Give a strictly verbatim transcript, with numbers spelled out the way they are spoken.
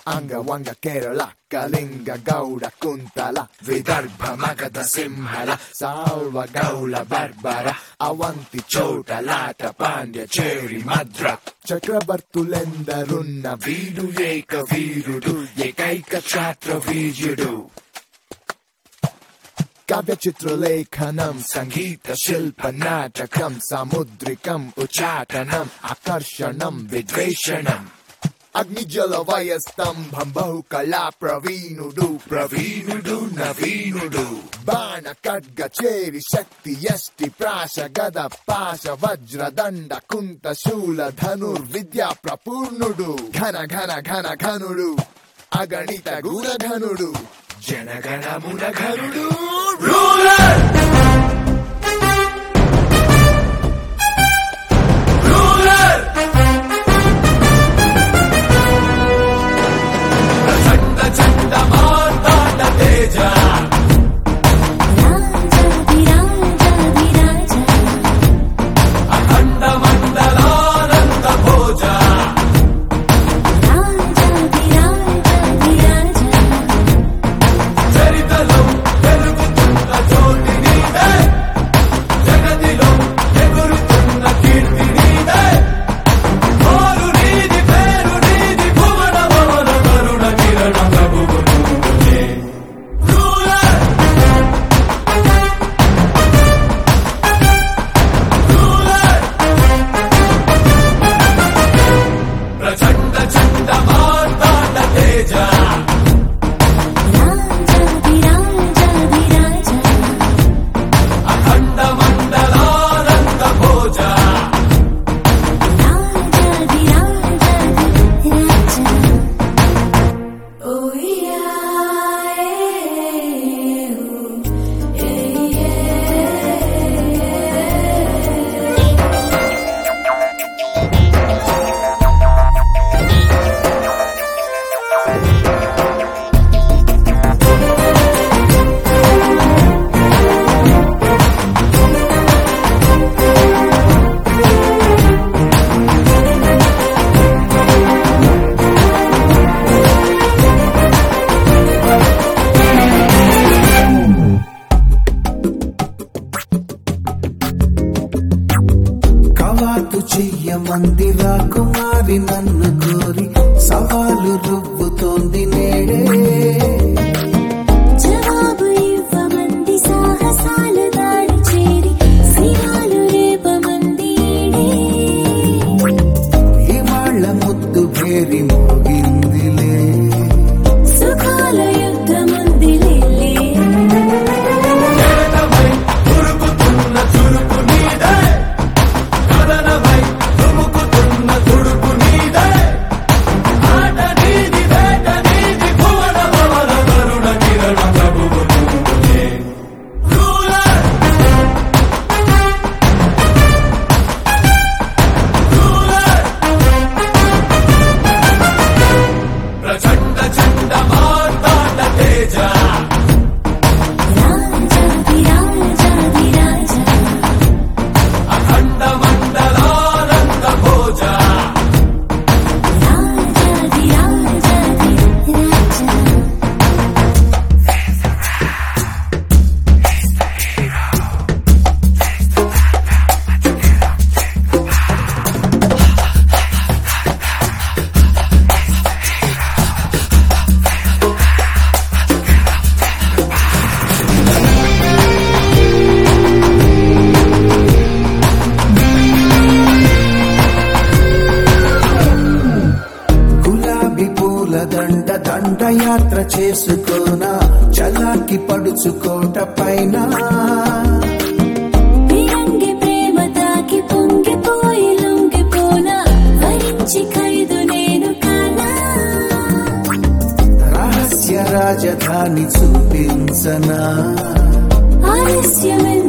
అంగవంగ కేరళ కళింగ గౌడ కుంతల విదర్భ మగధ సింహల సాల్వ గౌళ బర్బర అవంతి చోట లాట పాండ్య చేరి మద్ర చక్రవర్తులెందరున్న వీడు ఏక వీరుడు ఏకైక ఛాత్ర వీర్యుడు కావ్య చిత్రలేఖనం సంగీత శిల్ప నాటకం సముద్రికం ఉచాటనం ఆకర్షణం విద్వేషణం అగ్నిజల వయస్తంభం బహుకళా ప్రవీణుడు ప్రవీణుడు నవీనుడు బాణ ఖడ్గ చేరి శక్తి యష్టి ప్రాశ గద పాశ వజ్ర దండ కుంత శూల ధనుర్విద్యా ప్రపూర్ణుడు ఘన ఘన ఘన ఘనుడు అగణిత గుణధనుడు జనగణమున ఘనుడు రూలర్ రూలర్ ప్రచండ చండ మార్తాండ తేజ అఖండ మండలానంద భోజ చెయ్యమంది రాకుమారి నన్ను కోరి సవాలు రువ్వుతోంది నేడే జవాబు ఇవ్వమంది సాహసాల దాడి చేరి సిరాలు రేపమంది ఇవాళ్ళ ముద్దు భేరి మోగిందిలే సుఖాల యుద్ధమందిలే దండ దండయాత్ర చేసుకోనా చలాకి పడుచుకోట పైన పిరంగి ప్రేమ తాకి పొంగిపోయి లొంగిపోనా వరించి ఖైదు నేను కానా రహస్య రాజధాని చూపించనా ఆలస్యమే